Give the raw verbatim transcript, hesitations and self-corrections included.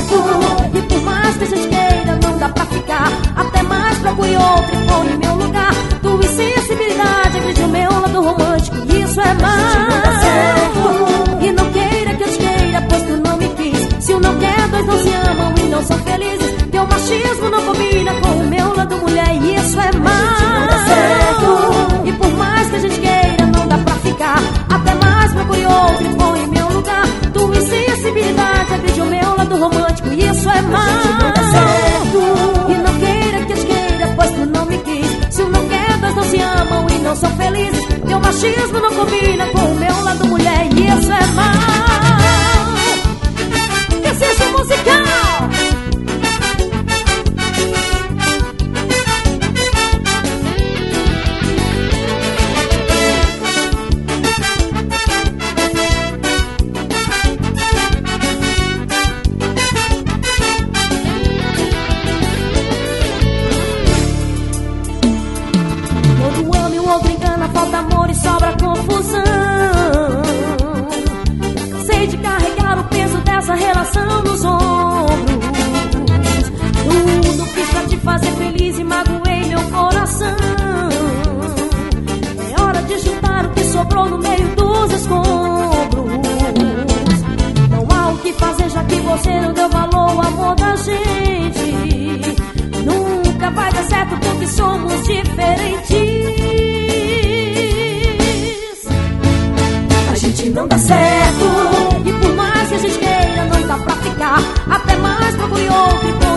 certo. E por mais que a gente queira, não dá pra ficar. Até mais procure outro e põe em meu lugar. Tua insensibilidade agride o meu lado romântico. Isso é mal. E não queira que eu te queira, pois tu não me quis. Se um não quer, dois não se amam e não são felizes. Teu machismo não combina com o meu lado mulher. E isso é mal. E por mais que a gente queira, não dá pra ficar. Até mais procure outro e põe em meu lugar. Tua insensibilidade agride o meu lado romântico. E isso é mal. E não queira que eu te queira, pois tu não me quis. Se um não quer, dois não se amam e não são felizes. Teu machismo não combina com o meu lado mulher. E isso é mal. Desejo musical. Falta amor e sobra confusão. Cansei de carregar o peso dessa relação nos ombros. Tudo fiz pra te fazer feliz e magoei meu coração. É hora de juntar o que sobrou no meio dos escombros. Não há o que fazer, já que você não deu valor ao amor da gente. Nunca vai dar certo porque somos diferentes. Não dá certo. E por mais que a gente queira, não dá pra ficar. Até mais procure outro.